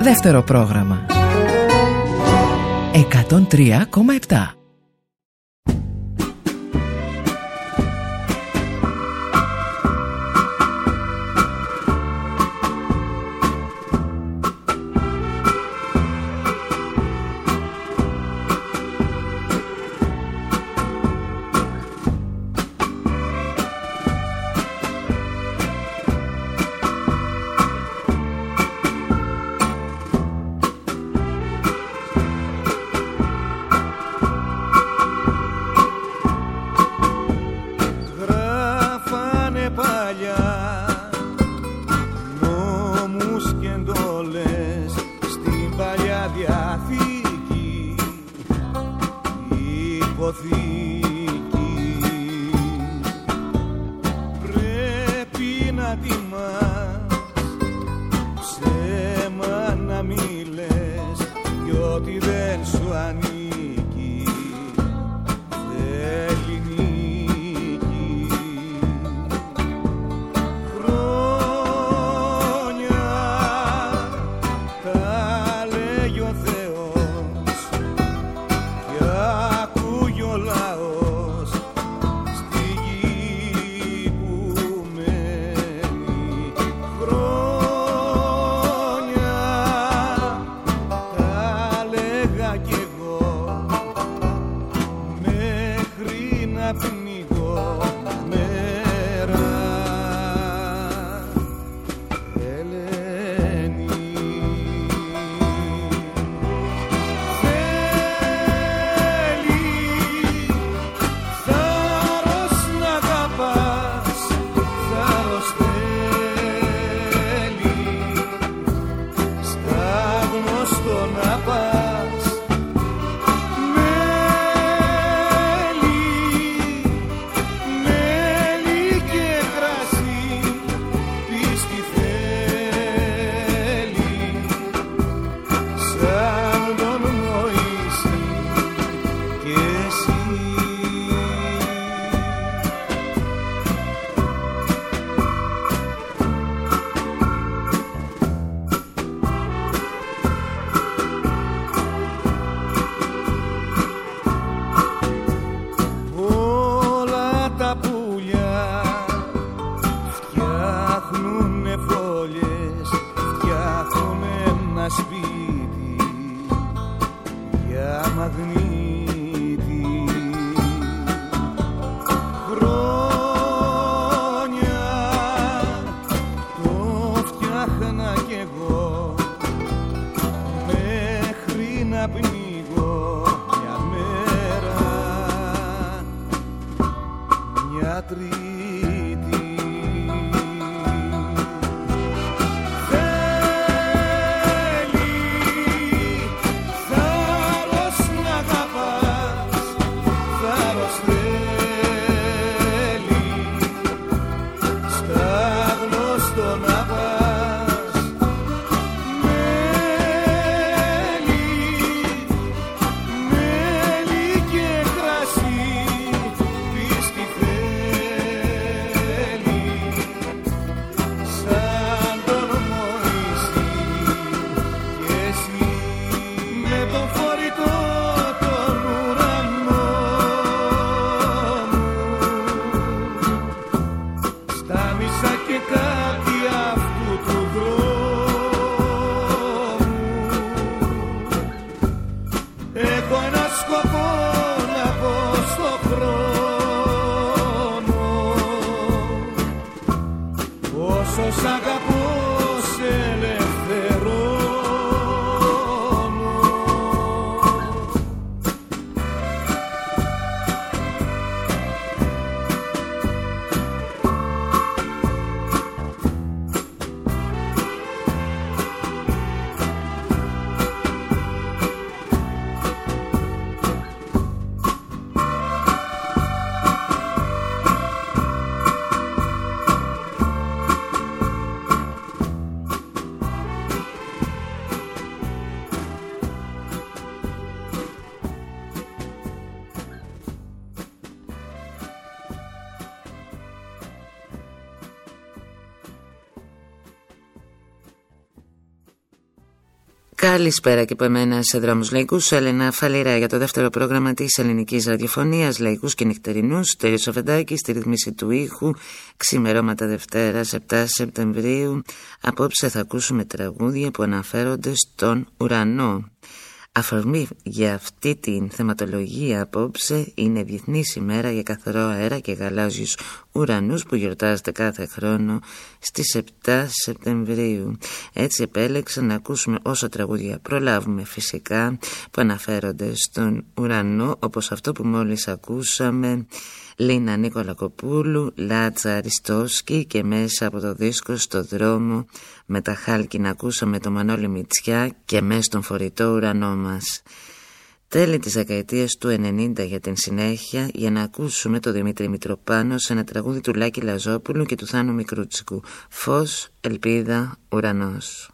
Δεύτερο πρόγραμμα 103,7. Καλησπέρα και από εμένα σε Δρόμους Λαϊκούς. Έλενα Φαλήρα για το δεύτερο πρόγραμμα της ελληνικής ραδιοφωνίας, Λαϊκούς και Νυχτερινούς. Στέλιος Οφεντάκης στη ρύθμιση του ήχου. Ξημερώματα Δευτέρας 7 Σεπτεμβρίου. Απόψε θα ακούσουμε τραγούδια που αναφέρονται στον ουρανό. Αφορμή για αυτή την θεματολογία απόψε είναι Διεθνής ημέρα για καθαρό αέρα και γαλάζιους ουρανούς που γιορτάζεται κάθε χρόνο στις 7 Σεπτεμβρίου. Έτσι επέλεξα να ακούσουμε όσο τραγούδια προλάβουμε φυσικά που αναφέρονται στον ουρανό, όπως αυτό που μόλις ακούσαμε, Λίνα Νικολακοπούλου, Λάτσα Αριστόσκη, και μέσα από το δίσκο «Στο δρόμο» με τα χάλκινα ακούσαμε το Μανώλη Μητσιά και «Μες στον φορητό ουρανό μας». Τέλη της δεκαετίας του 90 για την συνέχεια, για να ακούσουμε το Δημήτρη Μητροπάνο σε ένα τραγούδι του Λάκη Λαζόπουλου και του Θάνου Μικρούτσικου, «Φως, ελπίδα, ουρανός».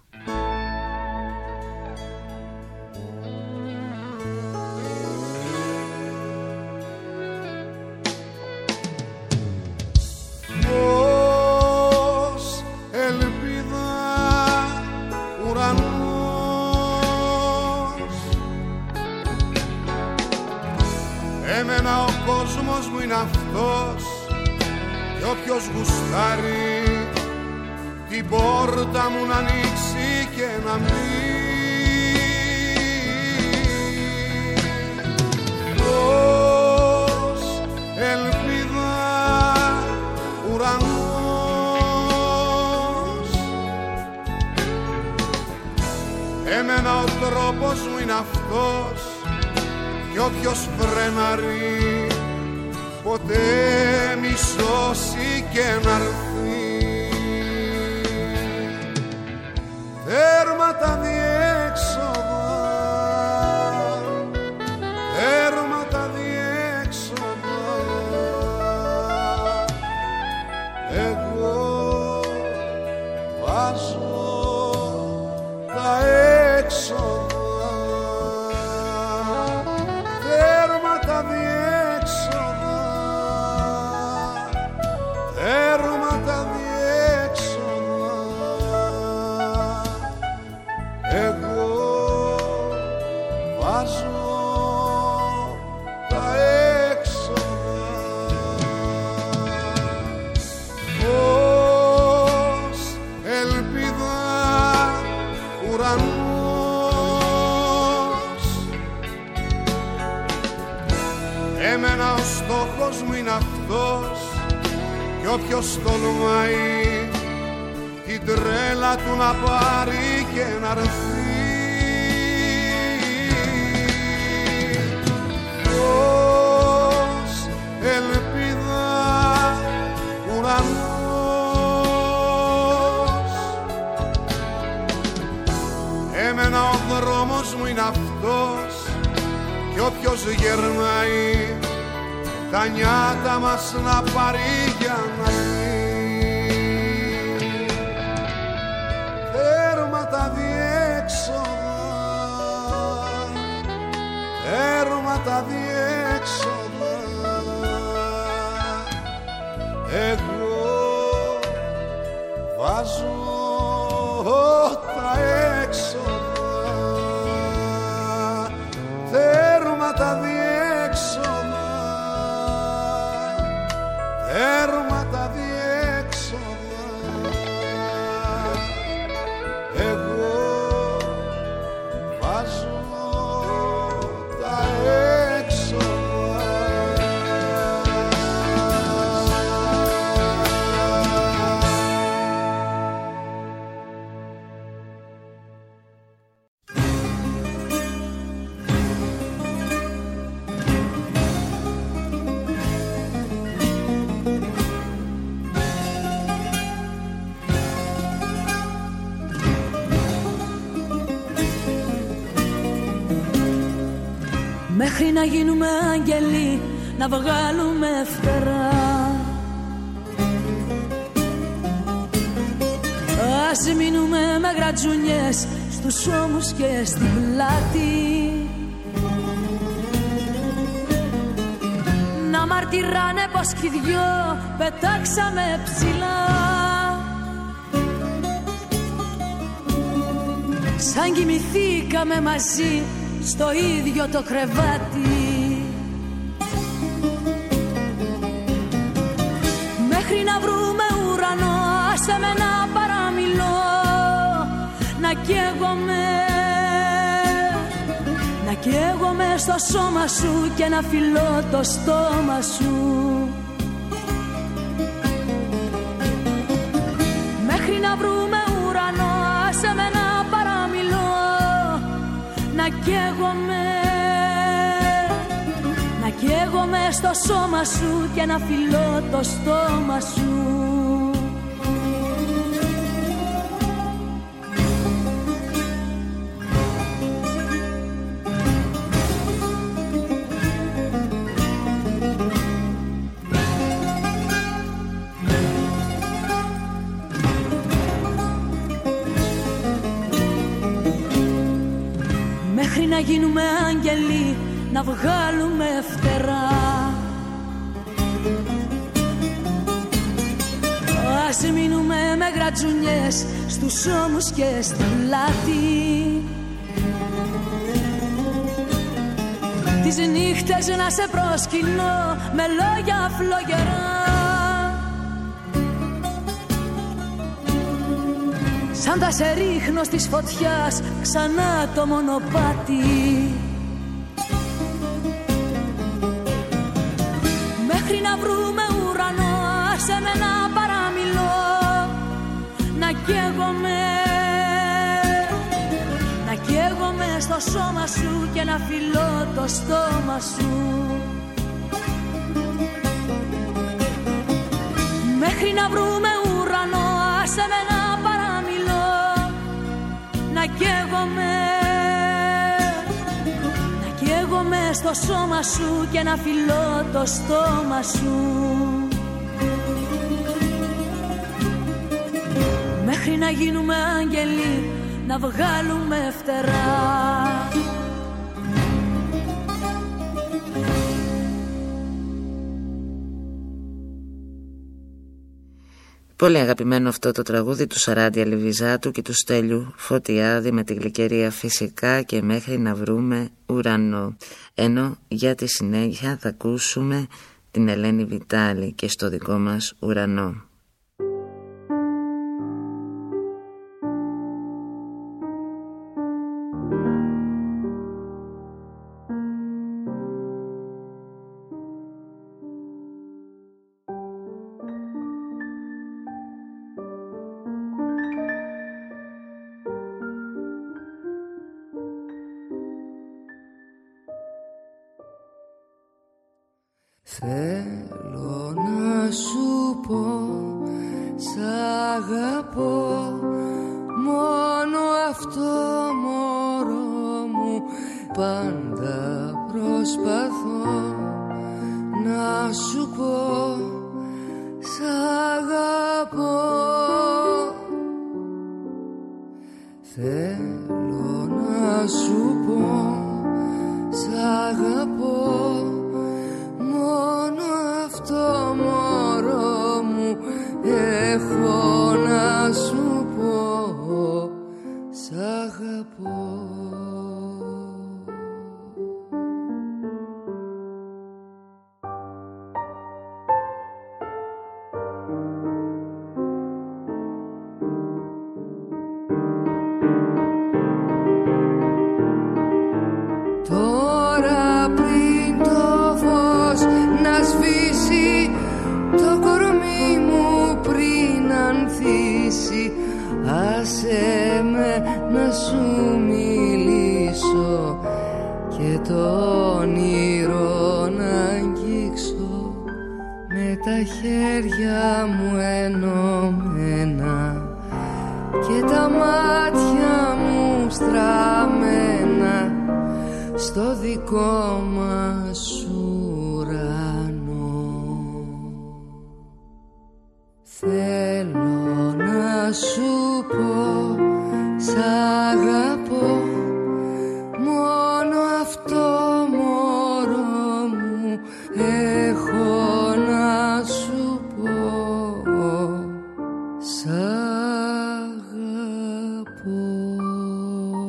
Εμένα ο κόσμος μου είναι αυτός και όποιος γουστάρει την πόρτα μου να ανοίξει και να μπει. Φως, ελπίδα, ουρανός. Εμένα ο τρόπος μου είναι αυτός κι όποιος φρενάρει ποτέ μη σώσει και να έρθει. Τέρμα τα διέξοδα, τέρμα τα διέξοδα. Εγώ βάζω τα έξοδα. Εμένα ο στόχος μου είναι αυτός κι όποιος τολμάει την τρέλα του να πάρει και να ρθεί. Φως, ελπίδα, ουρανός. Εμένα ο δρόμος μου είναι αυτός κι όποιος γερνάει τα νιάτα μας να πάρει για να δει. Τέρμα τα διέξοδα, τέρμα τα διέξοδα. Εγώ βάζω τα έξοδα. Τέρμα τα διέξοδα, τέρμα τα διέξοδα. Εγώ βάζω τα έξοδα. Μέχρι να γίνουμε άγγελοι, να βγάλουμε φτερά. Ας μείνουμε με γρατζουνιές στους ώμους και στην πλάτη. Να μαρτυράνε πως κι οι δυο πετάξαμε ψηλά. σαν κοιμηθήκαμε μαζί στο ίδιο το κρεβάτι. Μέχρι να βρούμε ουρανό, άσε με να παραμιλώ, να καίγομαι στο σώμα σου και να φιλώ το στόμα σου. Μέχρι να βρούμε ουρανό, άσε με να παραμιλώ, να καίγομαι στο σώμα σου και να φιλώ το στόμα σου. Μέχρι να γίνουμε άγγελοι, να βγάλουμε φτερά, ας μείνουμε με γρατζουνιές στους ώμους και στην πλάτη. Τις νύχτες να σε προσκυνώ με λόγια φλογερά, σαν τα σε ρίχνω στις φωτιάς ξανά το μονοπάτι. Μέχρι να βρούμε ουρανό, άσε με να παραμιλώ, να καίγομαι στο σώμα σου και να φιλώ το στόμα σου. Μέχρι να βρούμε ουρανό, άσε με να παραμιλώ, να καίγομαι στο σώμα σου και να φιλώ το στόμα σου. Μέχρι να γίνουμε άγγελοι, να βγάλουμε φτερά. Πολύ αγαπημένο αυτό το τραγούδι του Σαράντια Λιβιζάτου και του Στέλιου Φωτιάδη με τη Γλυκερία φυσικά και Μέχρι να βρούμε ουρανό. Ενώ για τη συνέχεια θα ακούσουμε την Ελένη Βιτάλη και Στο δικό μας ουρανό. Θέλω να σου πω, σ' αγαπώ, μόνο αυτό μωρό μου πάντα προσπαθώ να σου πω, σ' αγαπώ. Θέλω να σου πω, σ' αγαπώ, μόνο αυτό μωρό μου έχω να σου πω, σ' αγαπώ. Τώρα πριν το φως να σβήσει, το κορμί μου πριν ανθίσει, άσε με να σου μιλήσω και το όνειρο να αγγίξω με τα χέρια μου ενωμένα και τα μάτια μου στραμμένα στο δικό μας ουρανό. Θέλω να σου πω, σ' αγαπώ, μόνο αυτό μωρό μου έχω να σου πω, σ' αγαπώ.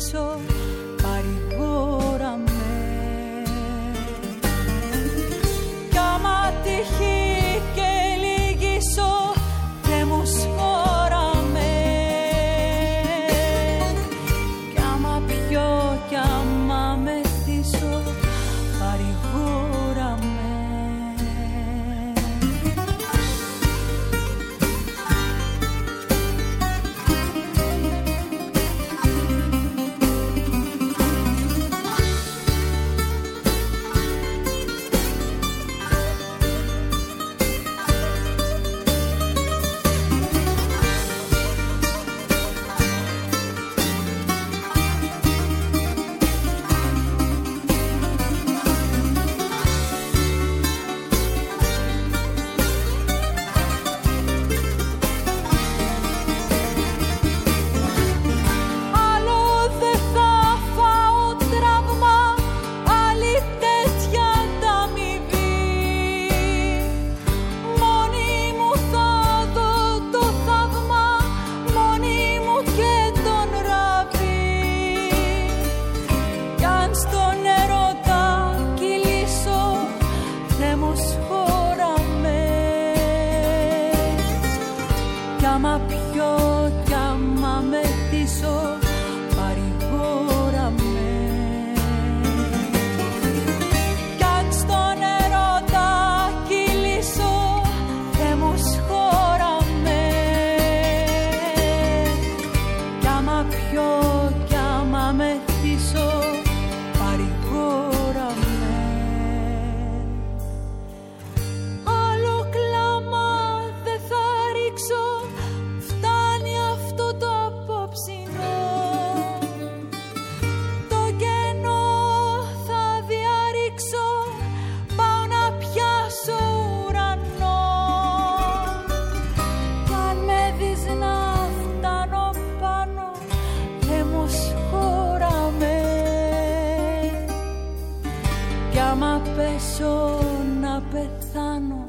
πίσω, παρηγόραμε. Κι άμα τυχεί και λυγίσω, Θεέ μου σχόραμε. Κι άμα πιω κι άμα μεθύσω, παρηγόραμε. Να πεθάνω,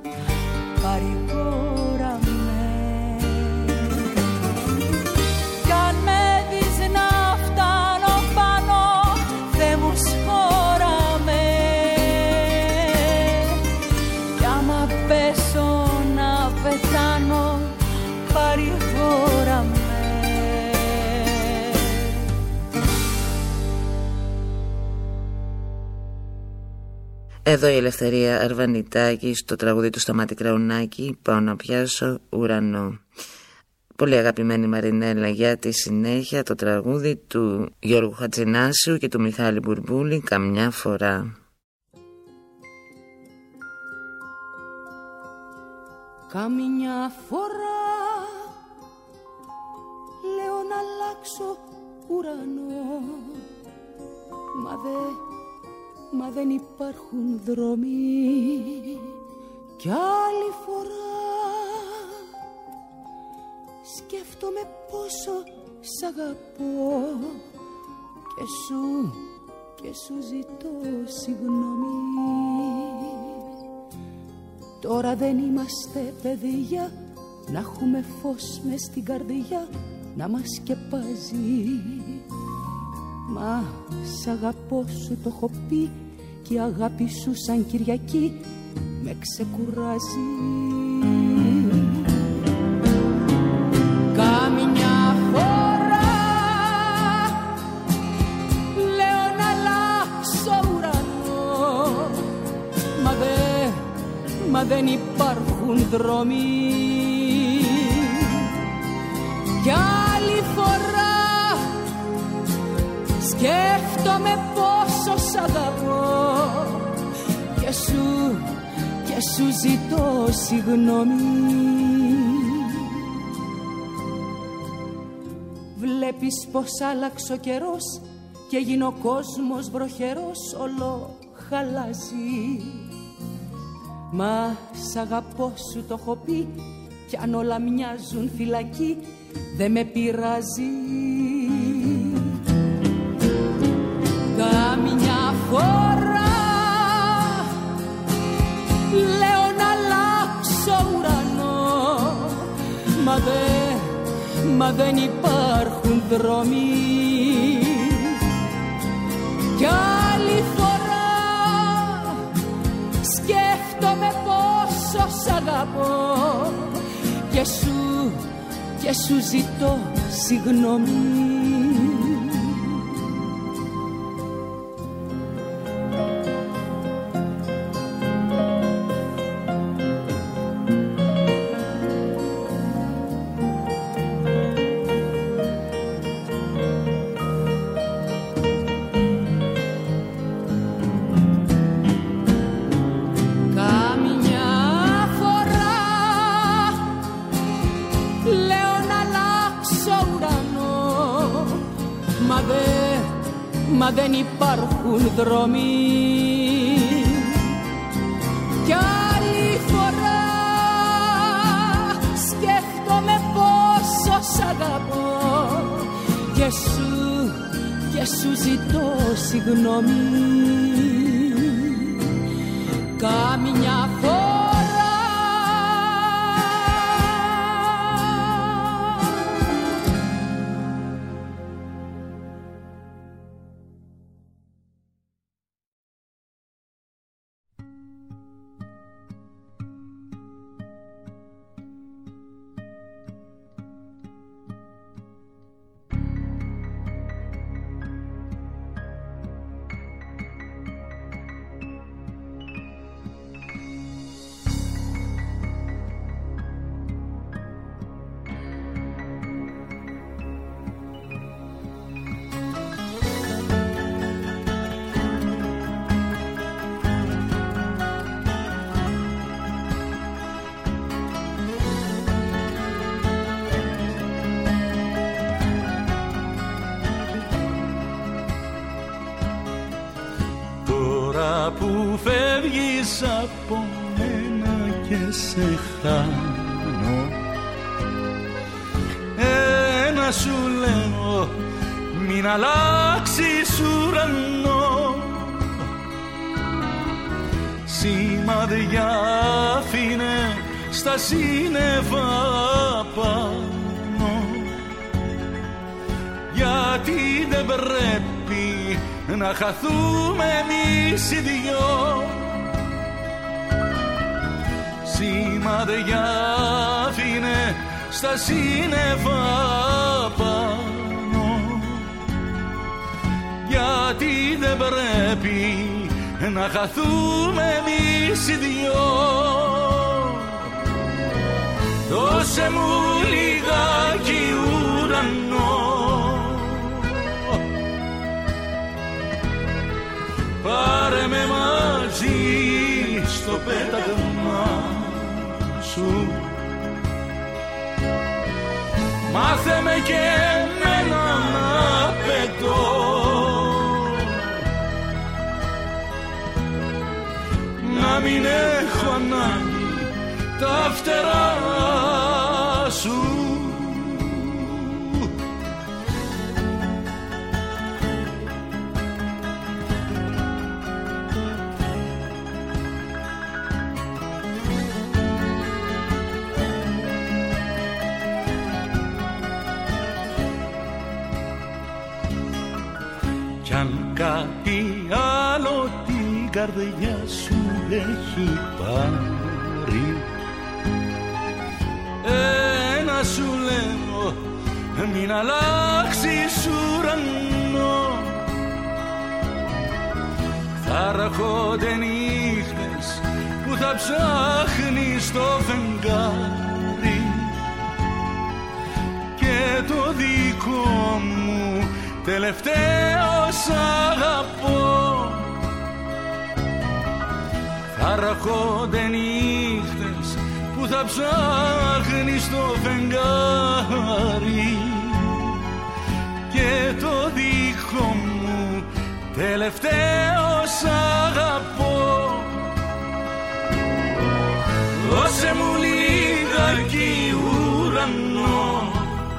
παρηγόραμε. Κι αν με δεις να φτάνω πάνω, Θεέ μου σχόραμε. Κι άμα πέσω να πεθάνω, παρηγόραμε. Εδώ η Ελευθερία Αρβανιτάκη στο τραγούδι του Σταμάτη Κραουνάκη, «Πάω να πιάσω ουρανό». Πολύ αγαπημένη Μαρινέλα, για τη συνέχεια το τραγούδι του Γιώργου Χατζηνάσιου και του Μιχάλη Μπουρμπούλη, «Καμιά φορά». Καμιά φορά λέω να αλλάξω ουρανό, μα δεν υπάρχουν δρόμοι. Κι άλλη φορά σκέφτομαι πόσο σ' αγαπώ και σου ζητώ συγγνώμη. Τώρα δεν είμαστε παιδιά, να έχουμε φως μες στην καρδιά να μας σκεπάζει. Μα σ' αγαπώ σου το έχω πει, και η αγάπη σου σαν Κυριακή με ξεκουράζει. Καμιά φορά λέω να αλλάξω ουρανό, μα δεν υπάρχουν δρόμοι. Κι άλλη φορά σκέφτομαι πόσο σ' αγαπώ και σου ζητώ συγγνώμη. Βλέπεις πως άλλαξε ο καιρός και γίνει ο κόσμος βροχερός, όλο χαλάζει. Μα σ' αγαπώ σου το έχω πει, κι αν όλα μοιάζουν φυλακή δεν με πειράζει. Καμιά φορά λέω να αλλάξω ουρανό, μα δεν υπάρχουν δρόμοι. Κι άλλη φορά σκέφτομαι πόσο σ' αγαπώ και σου ζητώ συγγνώμη. Μα δεν υπάρχουν δρόμοι. Κι άλλη φορά σκέφτομαι πόσο σ' αγαπώ και σου ζητώ συγγνώμη. Κάμια φορά που φεύγεις από μένα και σε χάνω, ένα σου λέω, μην αλλάξεις ουρανό. Σημάδια άφηνε στα σύννεφα πάνω, γιατί δεν πρέπει να χαθούμε εμείς οι δυο. Σημάδια άφηνε στα σύννεφα πάνω, γιατί δεν πρέπει να χαθούμε εμείς οι δυο. Δώσε μου λιγάκι ουρανό, πάρε με μαζί στο πέταγμα σου, μάθε με και εμένα να πετώ, να μην έχω ανάγκη τα φτερά σου. Κι αν κάτι άλλο την καρδιά σου έχει πάρει, ένα σου λέω, μην αλλάξεις ουρανό. Θα έρχονται νύχτες που θα ψάχνεις το φεγγάρι και το δικό μου τελευταίο σ' αγαπώ. Θα έρχονται νύχτες που θα ψάχνεις το φεγγάρι και το δικό μου τελευταίο σ' αγαπώ. Δώσε μου λιγάκι ουρανό,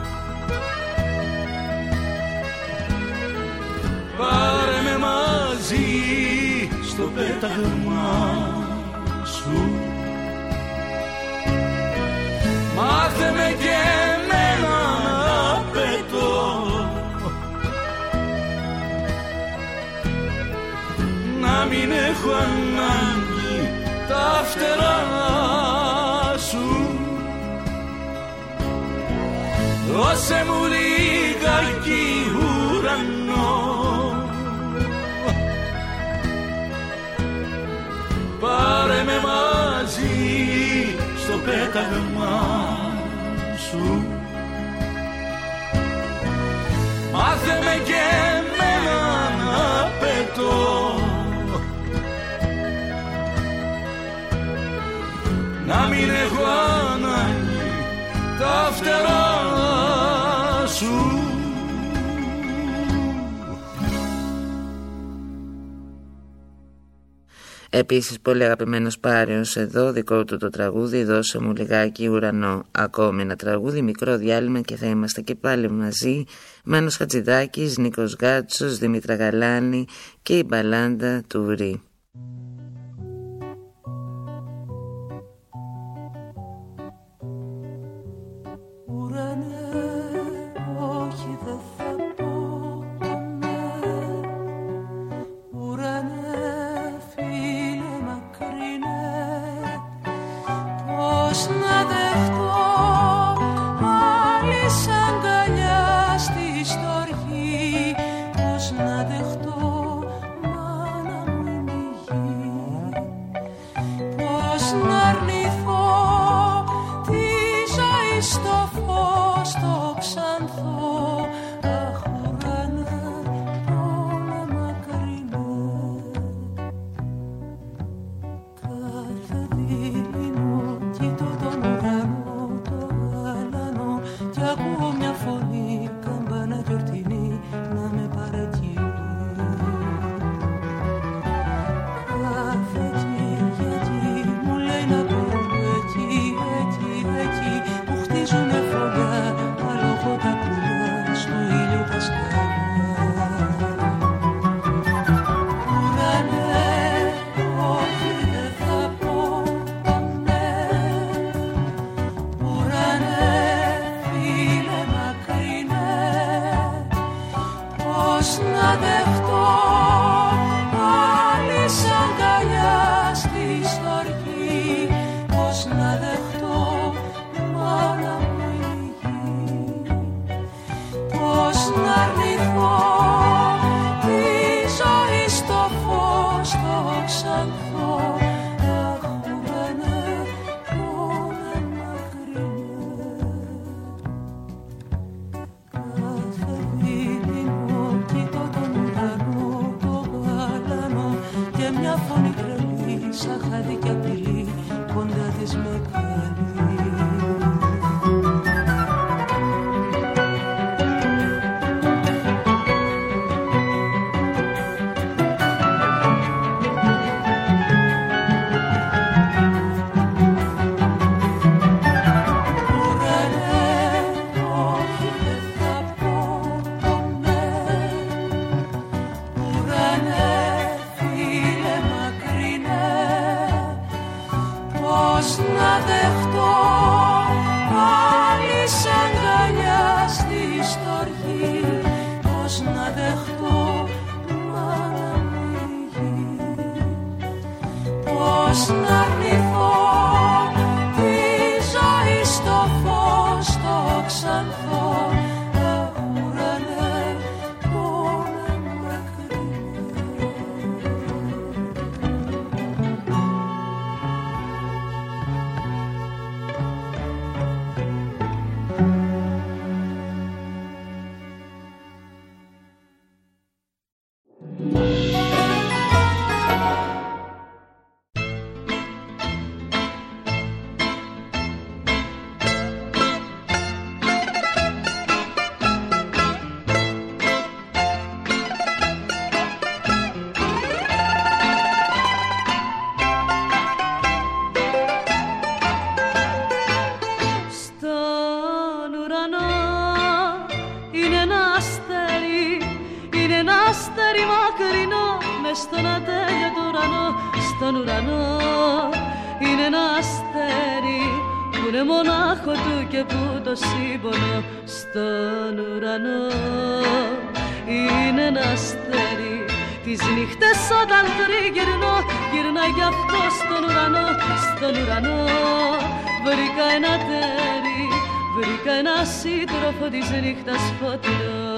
πάρε με μαζί στο πέταγμα σου, μάθε με και εμένα να πετώ, δώσε μου λιγάκι ουρανό. Πάρε με μαζί στο πέταγμα σου. Μάθε με και εμένα να πετώ, να μην έχω ανάγκη τα φτερά σου. Επίσης πολύ αγαπημένος Πάριος εδώ, δικό του το τραγούδι «Δώσε μου λιγάκι ουρανό». Ακόμη ένα τραγούδι, μικρό διάλειμμα και θα είμαστε και πάλι μαζί. Μάνος Χατζηδάκης, Νίκος Γκάτσος, Δήμητρα Γαλάνη και η μπαλάντα του Βρύ. βρήκα ένα σύντροφο της νύχτας φωτεινό.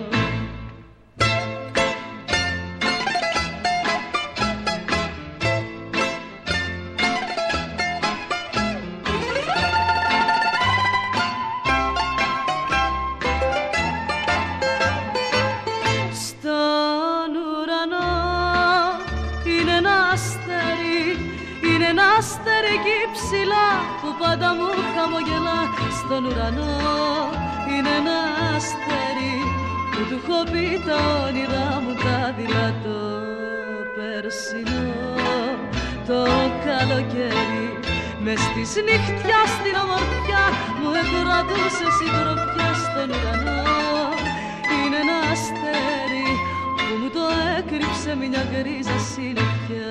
Στον ουρανό είναι ένα αστέρι, είναι ένα αστέρι εκεί ψηλά που πάντα μου χαμογελά. Στον ουρανό είναι ένα αστέρι που του έχω πει τα όνειρά μου τα δειλά. Το περσινό το καλοκαίρι μες της νυχτιάς στην ομορφιά μου εκρατούσε συντροφιά. Στον ουρανό είναι ένα αστέρι που μου το έκρυψε μια γκρίζα συννεφιά.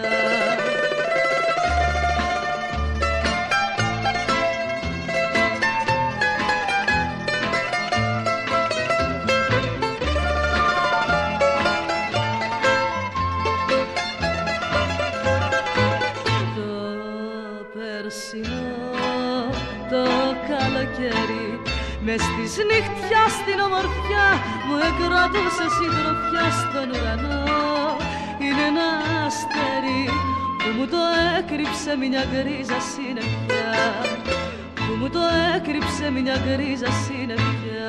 Μες της νυχτιάς στην ομορφιά μου εκρατούσε συντροφιά. Στον ουρανό είναι ένα αστέρι που μου το έκρυψε μια γκρίζα συννεφιά, που μου το έκρυψε μια γκρίζα συννεφιά.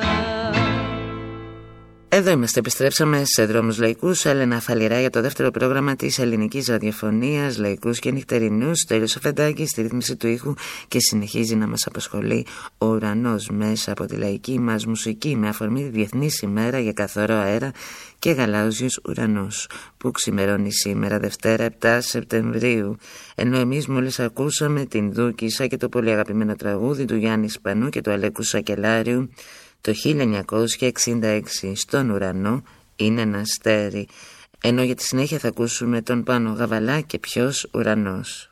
Εδώ είμαστε, επιστρέψαμε σε Δρόμους Λαϊκούς. Έλενα Φαλιρά για το δεύτερο πρόγραμμα της ελληνικής ραδιοφωνίας, Λαϊκούς και Νυχτερινούς. Στέλιος Αφεντάκης στη ρύθμιση του ήχου και συνεχίζει να μας απασχολεί ο ουρανός μέσα από τη λαϊκή μας μουσική με αφορμή τη Διεθνής ημέρα για καθαρό αέρα και γαλάζιος ουρανός που ξημερώνει σήμερα Δευτέρα 7 Σεπτεμβρίου. Ενώ εμείς μόλις ακούσαμε την Δούκισσα και το πολύ αγαπημένο τραγούδι του Γιάννη Σπανού και του Αλέκου Σακελάριου το 1966, στον ουρανό είναι ένα αστέρι. Ενώ για τη συνέχεια θα ακούσουμε τον Πάνο Γαβαλά και ποιος ουρανός.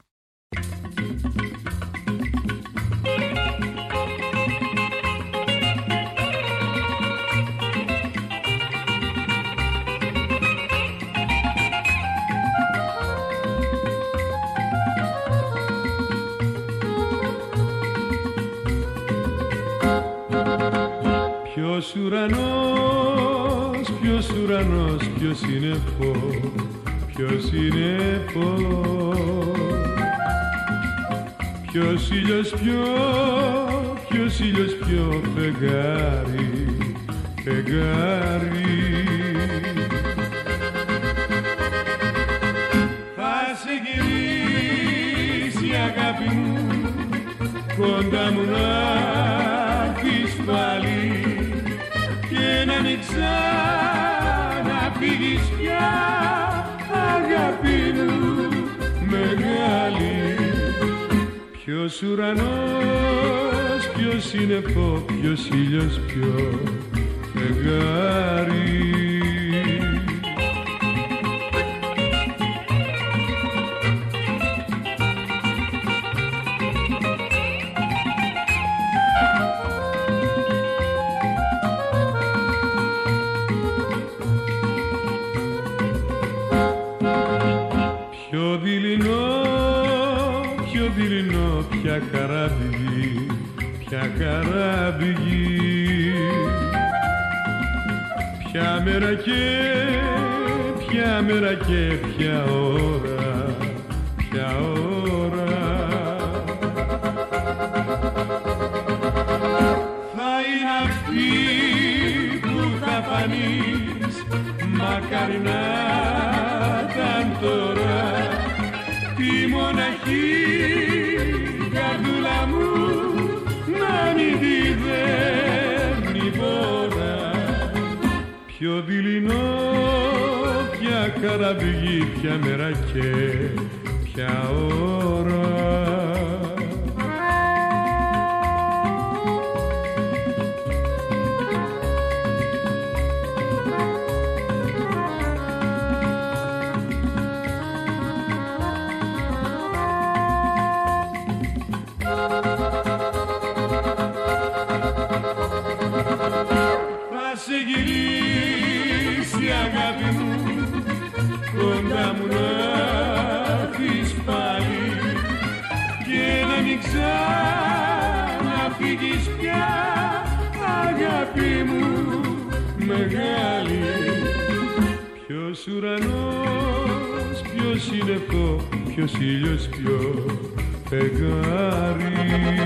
Ποιος ουρανός, ποιος ουρανός, ποιος είναι φως, ποιος είναι φως. Ποιος ήλιος ποιος ήλιος πιο φεγγάρι, φεγγάρι. Θα σε γυρίσει αγάπη μου, κοντά μου να έρθεις πάλι και να μην ξαναφύγεις πια, αγάπη μου μεγάλη. Ποιος ουρανός, ποιος είναι φως, ποιος ήλιος πιο φεγγάρι. Ποια καράβι, ποια καράβι, ποια μέρα και ποια ώρα, ποια ώρα. Θα είναι αυτή που θα φανείς, μακάρι να ήταν τώρα, τη μοναχή καρδούλα μου να μην τη δέρνει πόρα. Ποιο δειλινό, ποια καραβηγή, ποια μέρα και ποια ώρα. Αγάπη μου, κοντά μου να έρθεις πάλι αγάπη μου μεγάλη. Ποιος ουρανός, ποιος σύννεφο, ποιος ήλιος, ποιο φεγγάρι.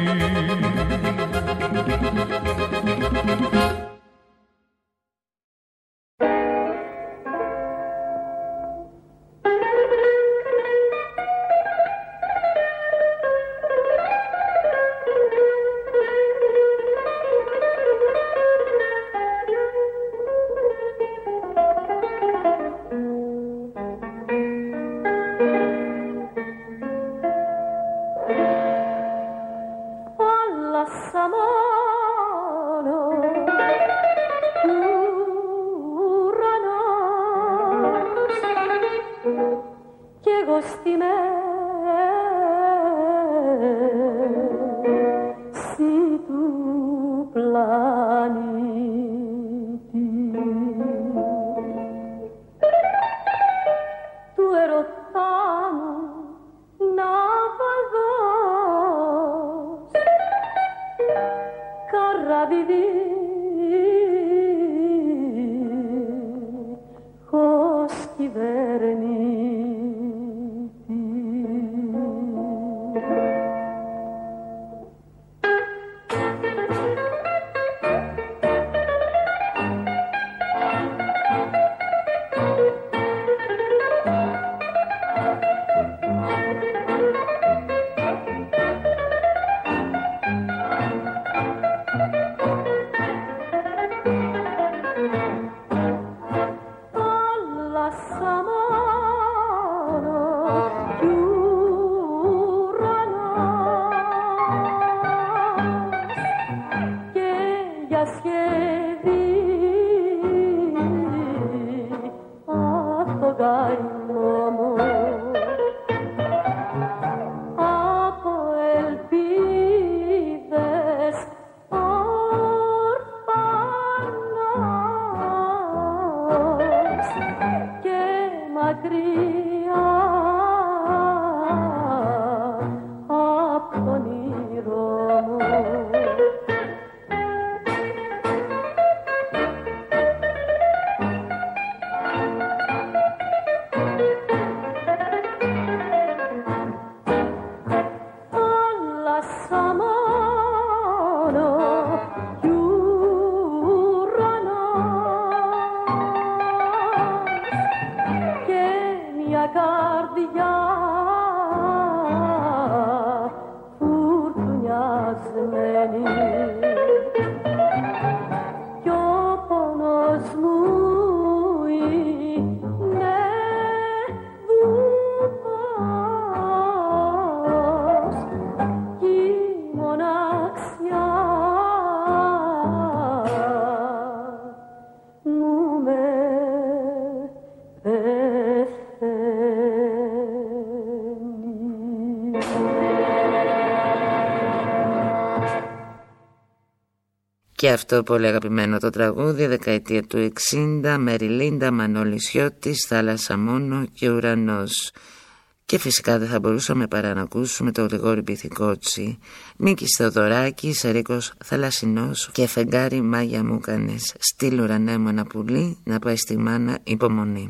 Και αυτό πολύ αγαπημένο το τραγούδι, δεκαετία του 60, Μεριλίντα, Μανώλης Σιώτης, Θάλασσα μόνο και ουρανός. Και φυσικά δεν θα μπορούσαμε παρά να ακούσουμε το Γρηγόρη Πυθικότσι, Μίκης Θεοδωράκης, Ερίκος Θαλασσινός και Φεγγάρι Μάγια μου κάνες. Στείλ ουρανέ μου ένα πουλί να πάει στη μάνα υπομονή.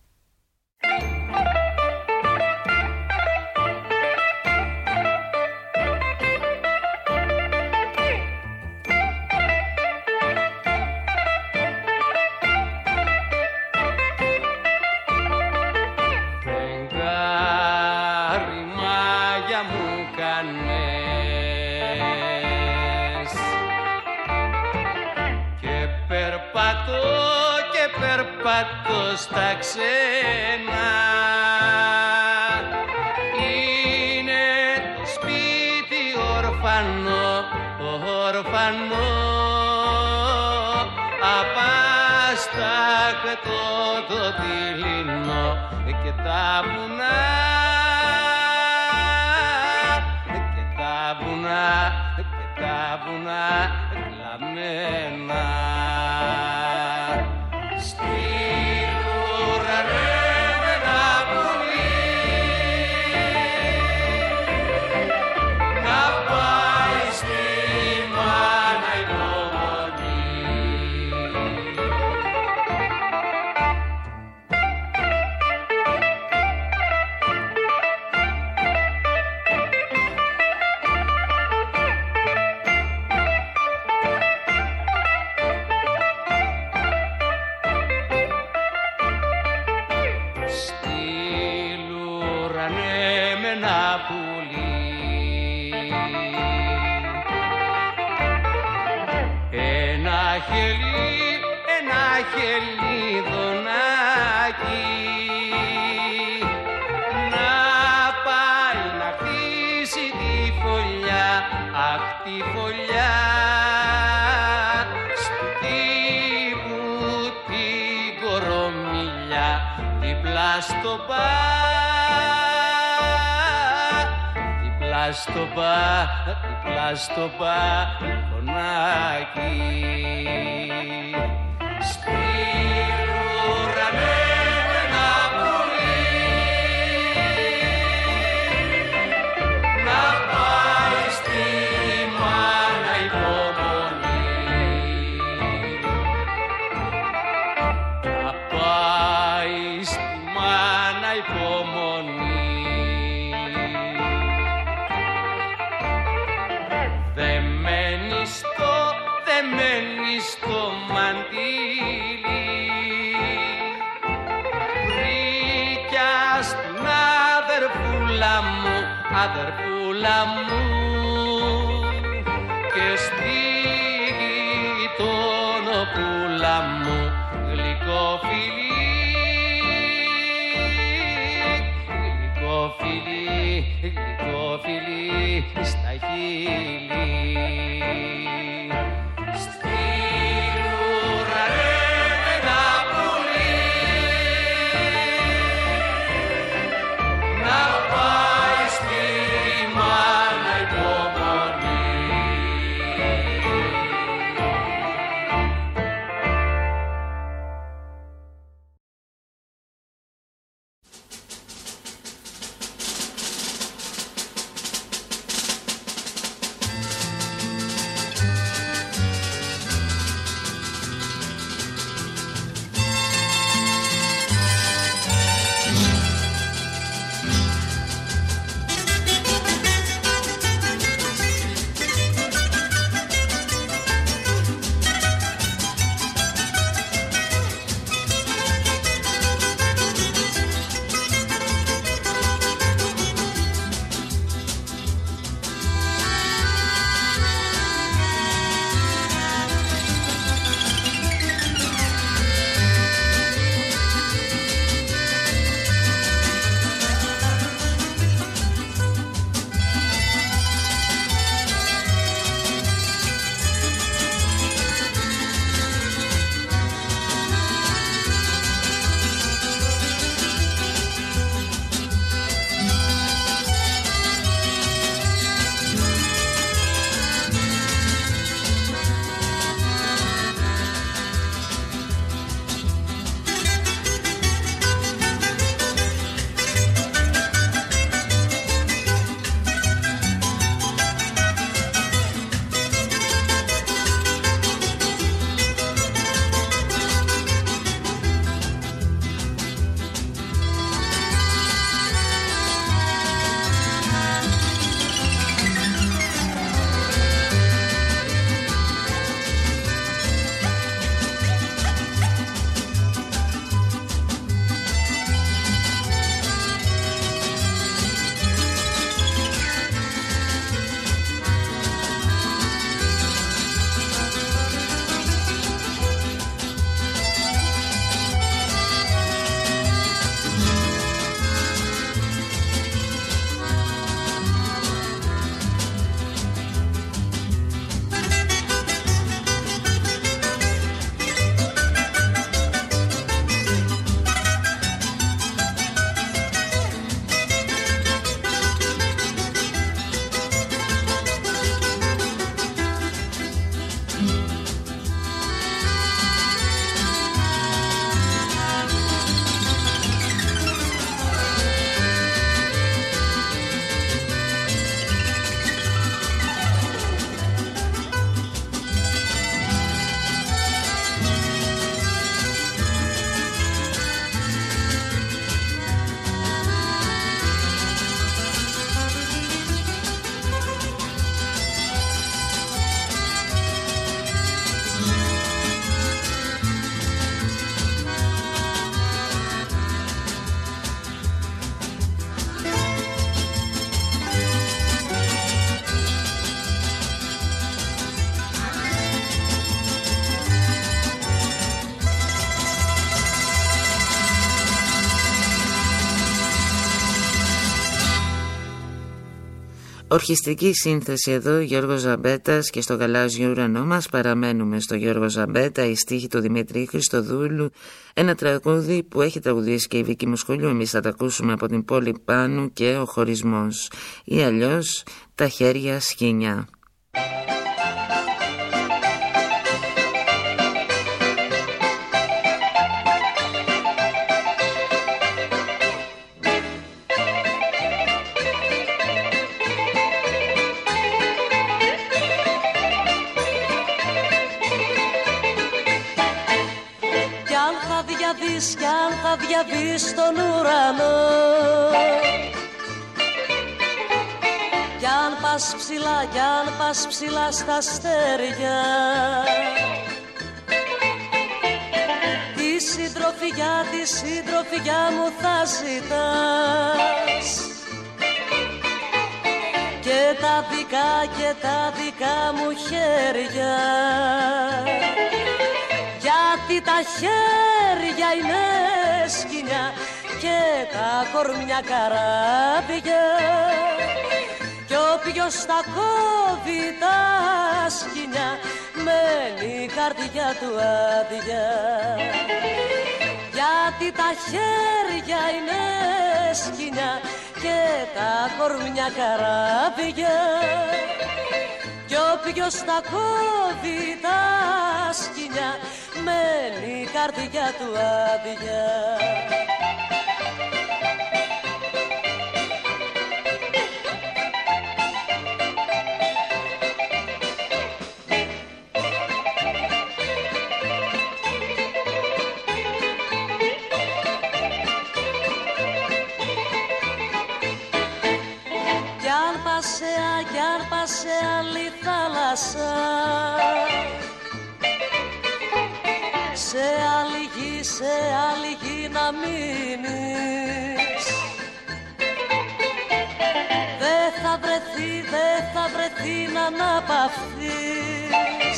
Στα ξένα είναι το σπίτι ορφανό, ορφανό, απάστακτο το δειλινό και τα βουνά, και τα βουνά, και τα βουνά κλαμμένα. Υπομονή. ένα χελιδονάκι να πάει να χτίσει τη φωλιά, αχ τη φωλιά στου τύπου την κορομιλιά δίπλα στο δίπλα στο μπαλκονάκι. Στην ουρανέ ένα πουλί να πάει στη μάνα υπομονή, να πάει στη μάνα υπομονή. Δεμένη στο μαντίλι βρήκια στην αδερφούλα μου και στη γειτονοπούλα μου γλυκό φιλί στα χείλη. Ορχιστρική σύνθεση εδώ Γιώργος Ζαμπέτας και στο γαλάζιο ουρανό μας παραμένουμε στο Γιώργο Ζαμπέτα, η στίχη του Δημήτρη Χριστοδούλου, ένα τραγούδι που έχει τραγουδήσει και η Βίκη Μοσχολιού. Εμείς θα τα ακούσουμε από την Πόλη Πάνου και ο χωρισμός ή αλλιώς τα χέρια σκοινιά. Κι αν θα διαβείς στον ουρανό, κι αν πας ψηλά στα αστέρια, τη συντροφιά μου θα ζητάς, και τα δικά μου χέρια, γιατί τα χέρια είναι σκοινιά και τα κορμιά καράβια, κι όποιος τα κόβει τα σκοινιά μένει η καρδιά του άδεια. Γιατί τα χέρια είναι σκοινιά και τα κορμιά καράβια, κι όποιος τα κόβει τα σκοινιά μένει η καρδιά του άδεια. Κι αν πας σε άλλη θάλασσα, σε άλλη γη να μείνεις, δεν θα βρεθεί να αναπαυθείς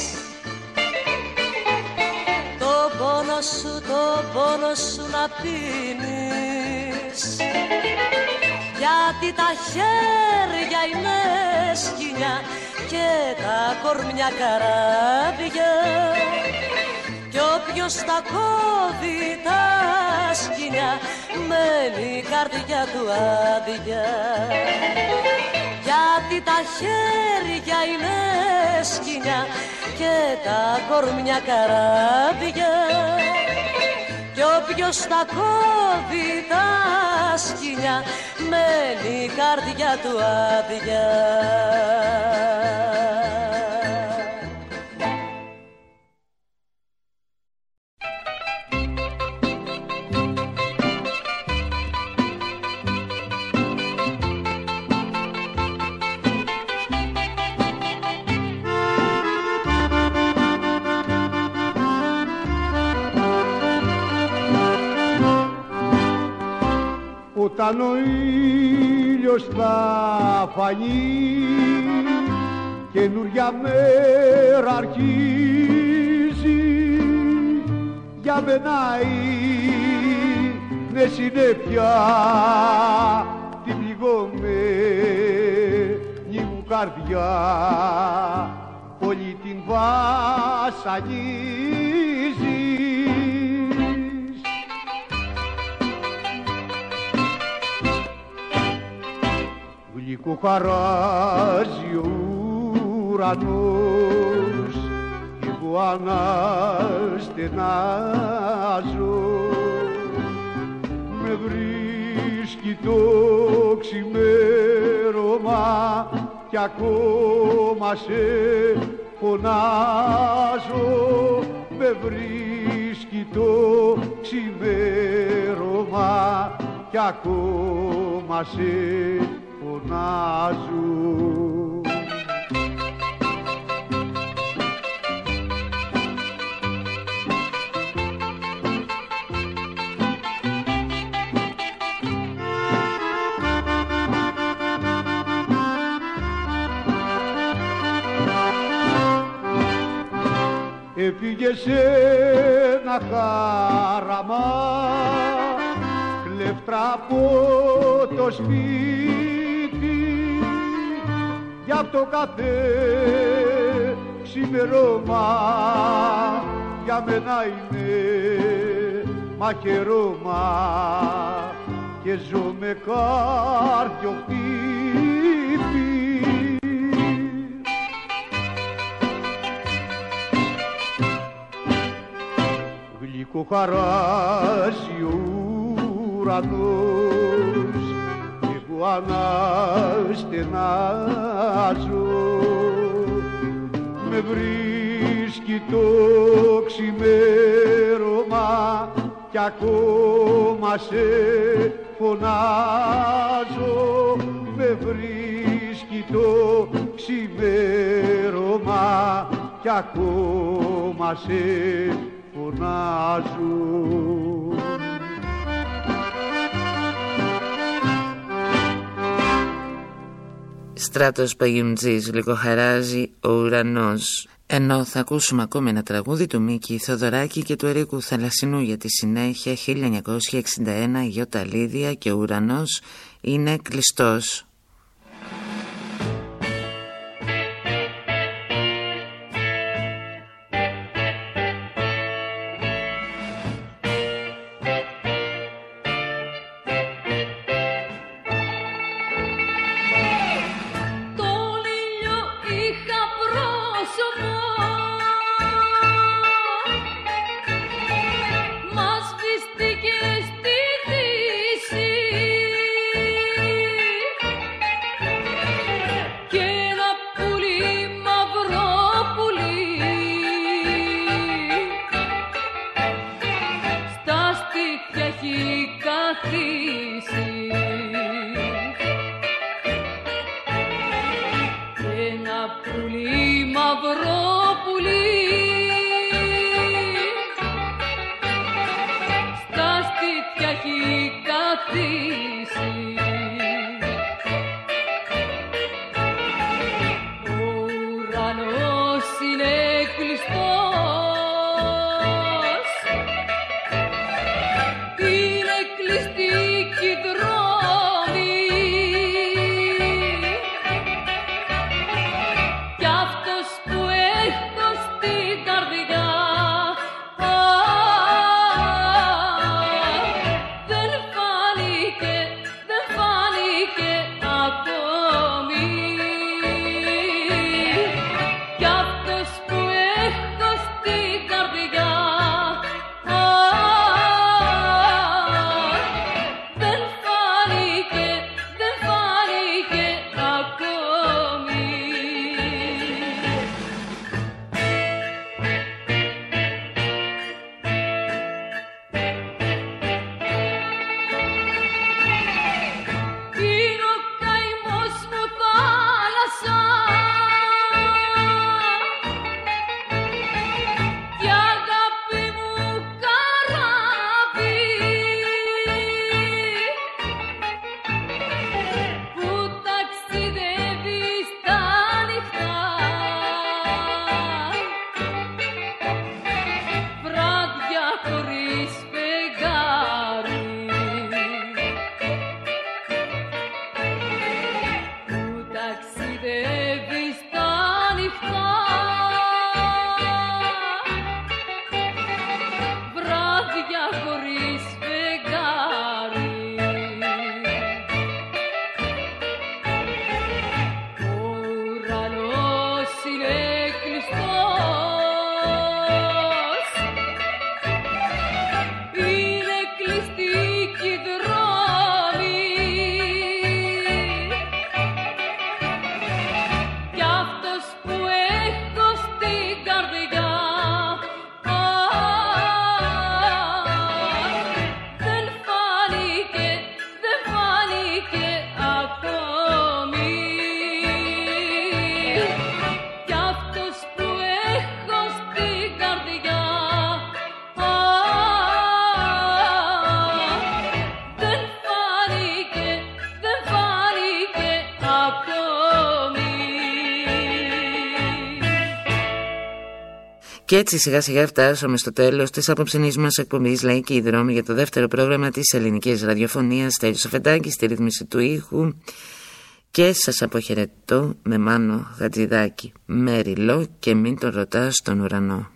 το πόνο σου να πίνεις. Γιατί τα χέρια είναι σκοινιά και τα κορμιά καράβια, κι όποιος τα κόβει τα σκοινιά μένει η καρδιά του άδεια. Γιατί τα χέρια είναι σκοινιά και τα κορμιά καράβια, κι όποιος τα κόβει τα σκοινιά μένει η καρδιά του άδεια. Όταν ο ήλιος θα φανεί, καινούρια μέρα αρχίζει, για μένα είναι συνέπεια την πληγωμένη μου καρδιά, όλη την βασανίζει. Γλυκό χαράζει ο ουρανός κι εγώ αναστενάζω, με βρίσκει το ξημέρωμα κι ακόμα σε φωνάζω, με βρίσκει το ξημέρωμα κι ακόμα σε φωνάζω. Έφυγε σε ένα χάραμα κλέφτρα από το σπίτι, Γι' αυτό κάθε ξημερώμα για μένα είναι μαχαιρώμα και ζω με κάρδιο χτύπη. Γλυκό χαράζει ο ουρανός, εγώ αναστενάζω. Με βρίσκει το ξημέρωμα κι ακόμα σε φωνάζω. Με βρίσκει το ξημέρωμα κι ακόμα σε φωνάζω. Στράτος Παγιουμτζής, γλυκοχαράζει ο ουρανός. Ενώ θα ακούσουμε ακόμη ένα τραγούδι του Μίκη Θοδωράκη και του Ερίκου Θαλασσινού για τη συνέχεια. 1961, Γιώτα Λίδια και ο ουρανός είναι κλειστός. Και έτσι σιγά σιγά φτάσαμε στο τέλος της απόψινής μας εκπομπής Λαϊκή Δρόμη για το δεύτερο πρόγραμμα της ελληνικής ραδιοφωνίας. Στέλιος Σοφεντάκης στη ρύθμιση του ήχου. Και σας αποχαιρετώ με Μάνο Χατζηδάκη. Μέριλο και μην τον ρωτάς στον ουρανό.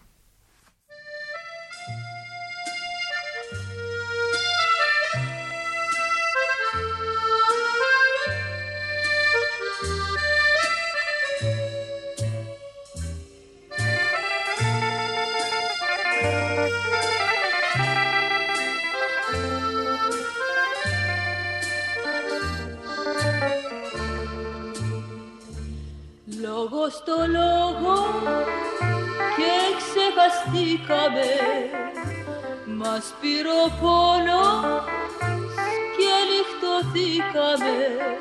Λόγο στο λόγο και ξεχαστήκαμε, μας πήρε ο πόνος και λιχτωθήκαμε.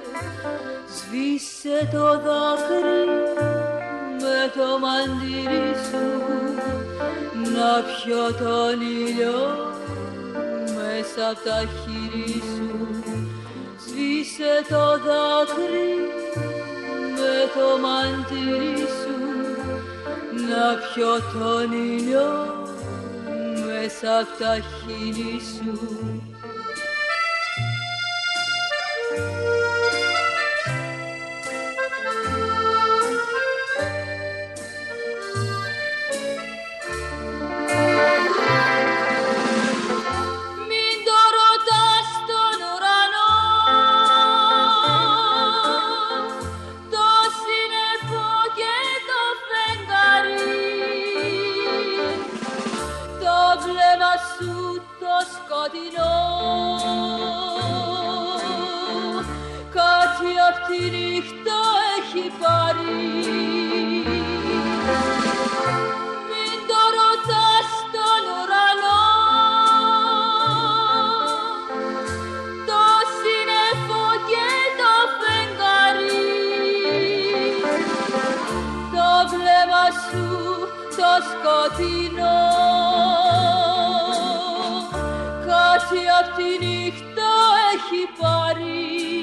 Σβήσε το δάκρυ με το μαντήρι σου, να πιω τον ήλιο μέσα απ' τα χείλη σου. Σβήσε το δάκρυ με το μαντήρι σου, να πιω τον ήλιο μέσα απ' τα χείλη σου. Κάτι απ' τη νύχτα έχει πάρει. Μην το ρωτάς στον ουρανό, το σύννεφο και το φεγγάρι. Το βλέμμα σου το σκοτεινό, κάτι απ' τη νύχτα έχει πάρει.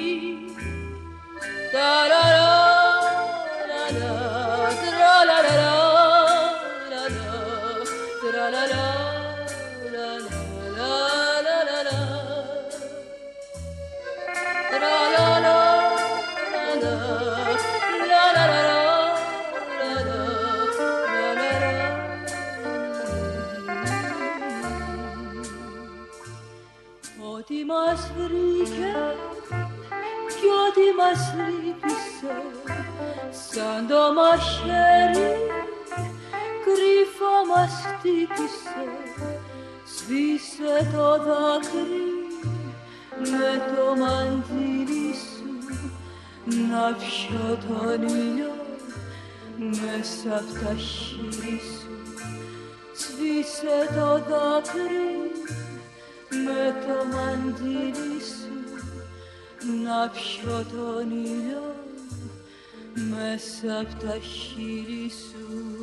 Ό,τι μας βρήκε κι ό,τι μας λύπησε, σαν το μαχαίρι κρύφα μας χτύπησε. Σβήσε το δάκρυ με το μαντήρι σου, να πιω τον ήλιο μέσα απ' τα χείλη σου. Σβήσε το δάκρυ με το μαντήρι σου, να πιω τον ήλιο μέσα απ' τα χείλη σου.